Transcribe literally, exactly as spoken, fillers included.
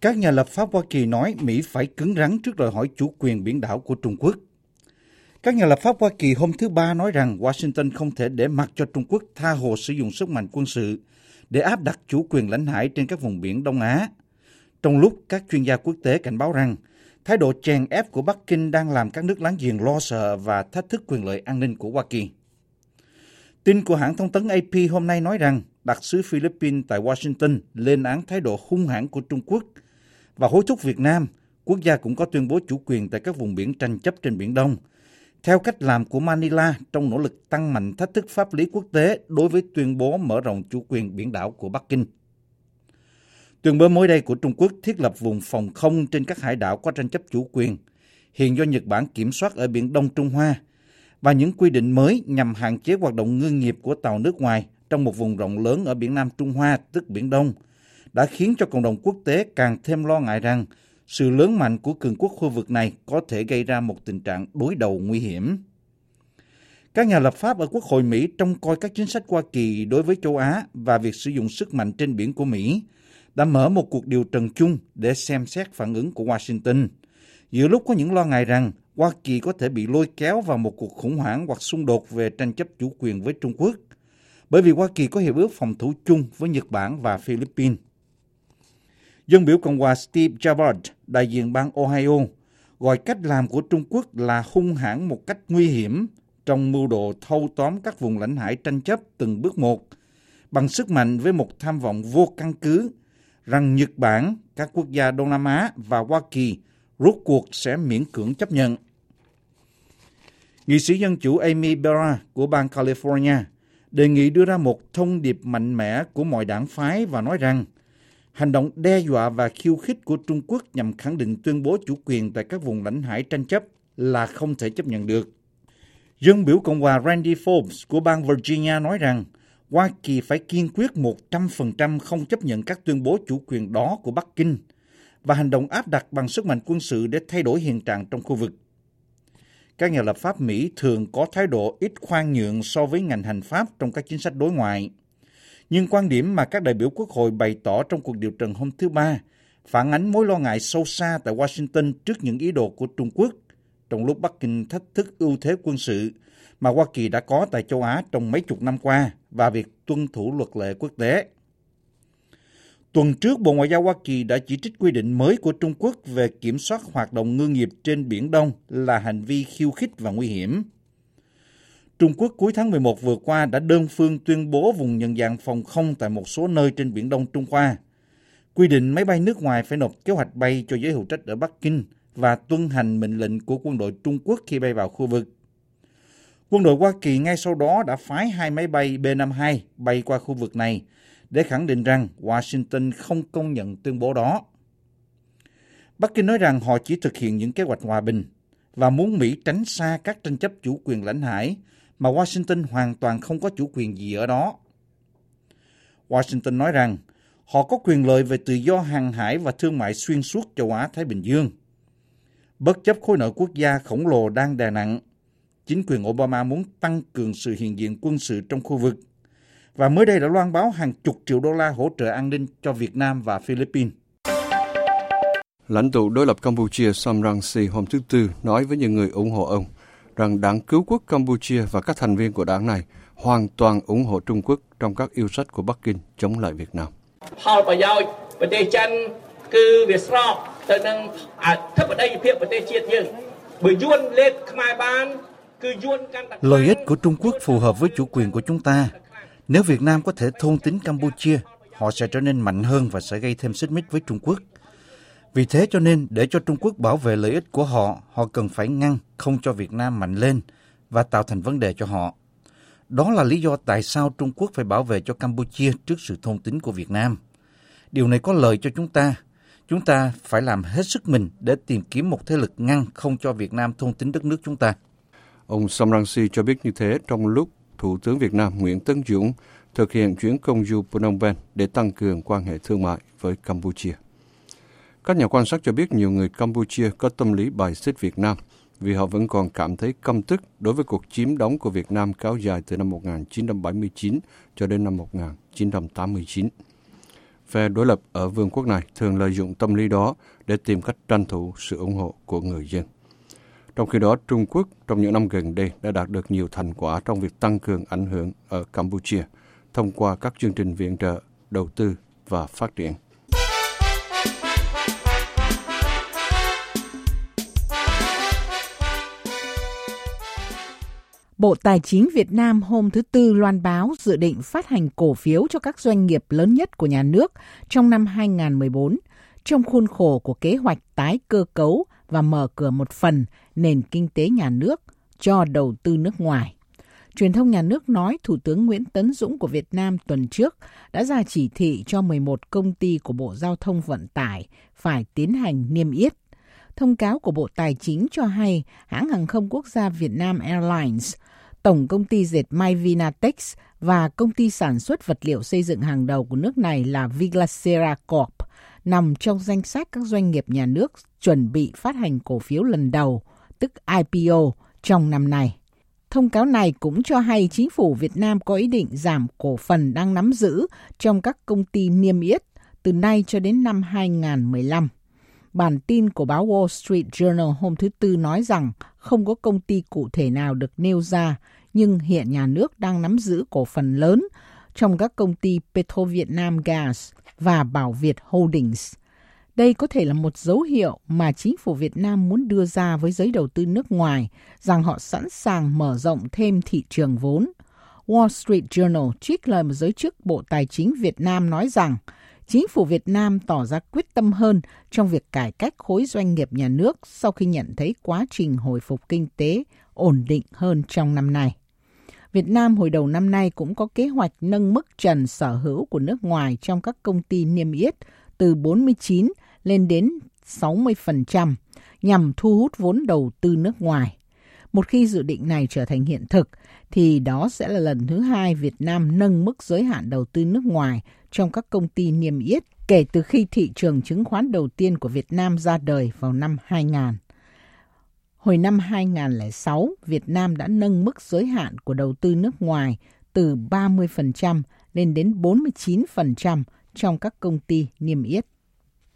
Các nhà lập pháp Hoa Kỳ nói Mỹ phải cứng rắn trước đòi hỏi chủ quyền biển đảo của Trung Quốc. Các nhà lập pháp Hoa Kỳ hôm thứ Ba nói rằng Washington không thể để mặc cho Trung Quốc tha hồ sử dụng sức mạnh quân sự để áp đặt chủ quyền lãnh hải trên các vùng biển Đông Á, trong lúc các chuyên gia quốc tế cảnh báo rằng thái độ chèn ép của Bắc Kinh đang làm các nước láng giềng lo sợ và thách thức quyền lợi an ninh của Hoa Kỳ. Tin của hãng thông tấn A P hôm nay nói rằng đặc sứ Philippines tại Washington lên án thái độ hung hãn của Trung Quốc và hối thúc Việt Nam, quốc gia cũng có tuyên bố chủ quyền tại các vùng biển tranh chấp trên Biển Đông, theo cách làm của Manila trong nỗ lực tăng mạnh thách thức pháp lý quốc tế đối với tuyên bố mở rộng chủ quyền biển đảo của Bắc Kinh. Tuyên bố mới đây của Trung Quốc thiết lập vùng phòng không trên các hải đảo có tranh chấp chủ quyền, hiện do Nhật Bản kiểm soát ở Biển Đông Trung Hoa, và những quy định mới nhằm hạn chế hoạt động ngư nghiệp của tàu nước ngoài trong một vùng rộng lớn ở Biển Nam Trung Hoa, tức Biển Đông, đã khiến cho cộng đồng quốc tế càng thêm lo ngại rằng sự lớn mạnh của cường quốc khu vực này có thể gây ra một tình trạng đối đầu nguy hiểm. Các nhà lập pháp ở Quốc hội Mỹ trông coi các chính sách Hoa Kỳ đối với châu Á và việc sử dụng sức mạnh trên biển của Mỹ đã mở một cuộc điều trần chung để xem xét phản ứng của Washington, giữa lúc có những lo ngại rằng Hoa Kỳ có thể bị lôi kéo vào một cuộc khủng hoảng hoặc xung đột về tranh chấp chủ quyền với Trung Quốc, bởi vì Hoa Kỳ có hiệp ước phòng thủ chung với Nhật Bản và Philippines. Dân biểu Cộng hòa Steve Chabot, đại diện bang Ohio, gọi cách làm của Trung Quốc là hung hãn một cách nguy hiểm trong mưu đồ thâu tóm các vùng lãnh hải tranh chấp từng bước một, bằng sức mạnh với một tham vọng vô căn cứ rằng Nhật Bản, các quốc gia Đông Nam Á và Hoa Kỳ rốt cuộc sẽ miễn cưỡng chấp nhận. Nghị sĩ Dân chủ Amy Barr của bang California đề nghị đưa ra một thông điệp mạnh mẽ của mọi đảng phái và nói rằng hành động đe dọa và khiêu khích của Trung Quốc nhằm khẳng định tuyên bố chủ quyền tại các vùng lãnh hải tranh chấp là không thể chấp nhận được. Dân biểu Cộng hòa Randy Forbes của bang Virginia nói rằng Hoa Kỳ phải kiên quyết một trăm phần trăm không chấp nhận các tuyên bố chủ quyền đó của Bắc Kinh và hành động áp đặt bằng sức mạnh quân sự để thay đổi hiện trạng trong khu vực. Các nhà lập pháp Mỹ thường có thái độ ít khoan nhượng so với ngành hành pháp trong các chính sách đối ngoại. Nhưng quan điểm mà các đại biểu Quốc hội bày tỏ trong cuộc điều trần hôm thứ Ba phản ánh mối lo ngại sâu xa tại Washington trước những ý đồ của Trung Quốc, trong lúc Bắc Kinh thách thức ưu thế quân sự mà Hoa Kỳ đã có tại châu Á trong mấy chục năm qua và việc tuân thủ luật lệ quốc tế. Tuần trước, Bộ Ngoại giao Hoa Kỳ đã chỉ trích quy định mới của Trung Quốc về kiểm soát hoạt động ngư nghiệp trên Biển Đông là hành vi khiêu khích và nguy hiểm. Trung Quốc cuối tháng mười một vừa qua đã đơn phương tuyên bố vùng nhận dạng phòng không tại một số nơi trên Biển Đông Trung Hoa, quy định máy bay nước ngoài phải nộp kế hoạch bay cho giới hữu trách ở Bắc Kinh và tuân hành mệnh lệnh của quân đội Trung Quốc khi bay vào khu vực. Quân đội Hoa Kỳ ngay sau đó đã phái hai máy bay B năm mươi hai bay qua khu vực này để khẳng định rằng Washington không công nhận tuyên bố đó. Bắc Kinh nói rằng họ chỉ thực hiện những kế hoạch hòa bình và muốn Mỹ tránh xa các tranh chấp chủ quyền lãnh hải mà Washington hoàn toàn không có chủ quyền gì ở đó. Washington nói rằng họ có quyền lợi về tự do hàng hải và thương mại xuyên suốt châu Á-Thái Bình Dương. Bất chấp khối nợ quốc gia khổng lồ đang đè nặng, chính quyền Obama muốn tăng cường sự hiện diện quân sự trong khu vực và mới đây đã loan báo hàng chục triệu đô la hỗ trợ an ninh cho Việt Nam và Philippines. Lãnh tụ đối lập Campuchia Sam Rainsy hôm thứ Tư nói với những người ủng hộ ông rằng Đảng Cứu quốc Campuchia và các thành viên của đảng này hoàn toàn ủng hộ Trung Quốc trong các yêu sách của Bắc Kinh chống lại Việt Nam. Lợi ích của Trung Quốc phù hợp với chủ quyền của chúng ta. Nếu Việt Nam có thể thôn tính Campuchia, họ sẽ trở nên mạnh hơn và sẽ gây thêm xích mích với Trung Quốc. Vì thế cho nên, để cho Trung Quốc bảo vệ lợi ích của họ, họ cần phải ngăn không cho Việt Nam mạnh lên và tạo thành vấn đề cho họ. Đó là lý do tại sao Trung Quốc phải bảo vệ cho Campuchia trước sự thôn tính của Việt Nam. Điều này có lợi cho chúng ta. Chúng ta phải làm hết sức mình để tìm kiếm một thế lực ngăn không cho Việt Nam thôn tính đất nước chúng ta. Ông Sam Rainsy cho biết như thế trong lúc Thủ tướng Việt Nam Nguyễn Tấn Dũng thực hiện chuyến công du Phnom Penh để tăng cường quan hệ thương mại với Campuchia. Các nhà quan sát cho biết nhiều người Campuchia có tâm lý bài xích Việt Nam vì họ vẫn còn cảm thấy căm tức đối với cuộc chiếm đóng của Việt Nam kéo dài từ năm một nghìn chín trăm bảy mươi chín cho đến năm một nghìn chín trăm tám mươi chín. Phe đối lập ở vương quốc này thường lợi dụng tâm lý đó để tìm cách tranh thủ sự ủng hộ của người dân. Trong khi đó, Trung Quốc trong những năm gần đây đã đạt được nhiều thành quả trong việc tăng cường ảnh hưởng ở Campuchia thông qua các chương trình viện trợ, đầu tư và phát triển. Bộ Tài chính Việt Nam hôm thứ Tư loan báo dự định phát hành cổ phiếu cho các doanh nghiệp lớn nhất của nhà nước trong năm hai không một bốn, trong khuôn khổ của kế hoạch tái cơ cấu và mở cửa một phần nền kinh tế nhà nước cho đầu tư nước ngoài. Truyền thông nhà nước nói Thủ tướng Nguyễn Tấn Dũng của Việt Nam tuần trước đã ra chỉ thị cho mười một công ty của Bộ Giao thông Vận tải phải tiến hành niêm yết. Thông cáo của Bộ Tài chính cho hay hãng hàng không quốc gia Vietnam Airlines, tổng công ty dệt may Vinatex và công ty sản xuất vật liệu xây dựng hàng đầu của nước này là Viglacera Corp nằm trong danh sách các doanh nghiệp nhà nước chuẩn bị phát hành cổ phiếu lần đầu, tức I P O, trong năm nay. Thông cáo này cũng cho hay chính phủ Việt Nam có ý định giảm cổ phần đang nắm giữ trong các công ty niêm yết từ nay cho đến năm hai không một lăm. Bản tin của báo Wall Street Journal hôm thứ Tư nói rằng không có công ty cụ thể nào được nêu ra, nhưng hiện nhà nước đang nắm giữ cổ phần lớn trong các công ty Petro Vietnam Gas và Bảo Việt Holdings. Đây có thể là một dấu hiệu mà chính phủ Việt Nam muốn đưa ra với giới đầu tư nước ngoài rằng họ sẵn sàng mở rộng thêm thị trường vốn. Wall Street Journal trích lời một giới chức Bộ Tài chính Việt Nam nói rằng chính phủ Việt Nam tỏ ra quyết tâm hơn trong việc cải cách khối doanh nghiệp nhà nước sau khi nhận thấy quá trình hồi phục kinh tế ổn định hơn trong năm nay. Việt Nam hồi đầu năm nay cũng có kế hoạch nâng mức trần sở hữu của nước ngoài trong các công ty niêm yết từ bốn mươi chín lên đến sáu mươi phần trăm nhằm thu hút vốn đầu tư nước ngoài. Một khi dự định này trở thành hiện thực, thì đó sẽ là lần thứ hai Việt Nam nâng mức giới hạn đầu tư nước ngoài trong các công ty niêm yết kể từ khi thị trường chứng khoán đầu tiên của Việt Nam ra đời vào năm hai nghìn. Hồi năm hai không không sáu, Việt Nam đã nâng mức giới hạn của đầu tư nước ngoài từ ba mươi phần trăm lên đến bốn mươi chín phần trăm trong các công ty niêm yết.